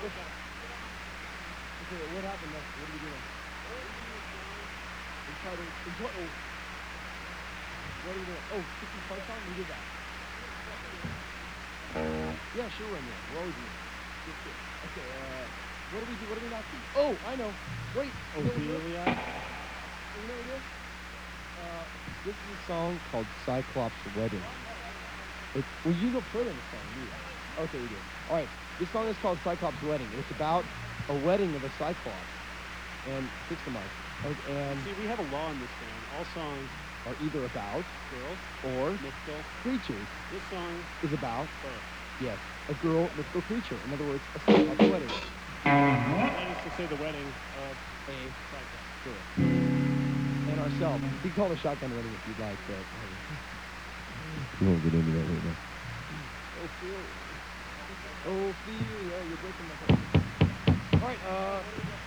Okay, what happened next? What are we doing? We tried to. What are we doing? Oh, Sticky Punch On? We did that. Yeah, sure, we're in there. We're always in there. Okay, what do we do? What do we not do? Oh, I know. Wait. Ophelia. You know what it is? This is a song called Cyclops Wedding. Well, you don't play in the song, do you? Okay, we do. All right, this song is called Cyclops Wedding. It's about a wedding of a Cyclops. And fix the mic. And See, we have a law in this band. All songs are either about girls or mythical creatures. This song is about birth. Yes, a girl mythical creature. In other words, a Cyclops wedding. That is to say, the wedding of A Cyclops girl. And ourselves. You can call it a shotgun wedding if you'd like, but We won't get into that right now. Ophelia, you're breaking my heart. All right,